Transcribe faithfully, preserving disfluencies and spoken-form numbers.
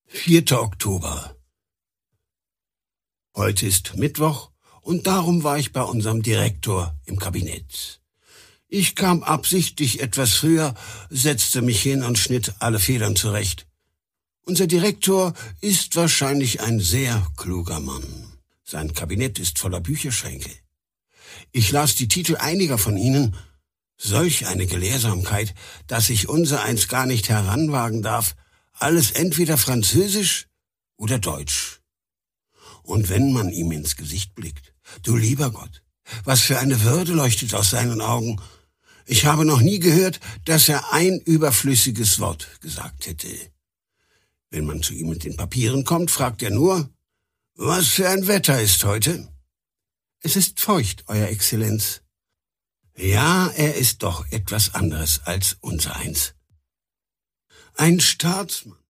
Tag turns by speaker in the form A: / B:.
A: vierter Oktober. Heute ist Mittwoch und darum war ich bei unserem Direktor im Kabinett. Ich kam absichtlich etwas früher, setzte mich hin und schnitt alle Federn zurecht. Unser Direktor ist wahrscheinlich ein sehr kluger Mann. Sein Kabinett ist voller Bücherschränke. Ich las die Titel einiger von ihnen. Solch eine Gelehrsamkeit, dass ich unsereins gar nicht heranwagen darf. Alles entweder Französisch oder Deutsch. Und wenn man ihm ins Gesicht blickt, du lieber Gott, was für eine Würde leuchtet aus seinen Augen. Ich habe noch nie gehört, dass er ein überflüssiges Wort gesagt hätte. Wenn man zu ihm mit den Papieren kommt, fragt er nur, was für ein Wetter ist heute? Es ist feucht, Euer Exzellenz. Ja, er ist doch etwas anderes als unsereins. Ein Staatsmann,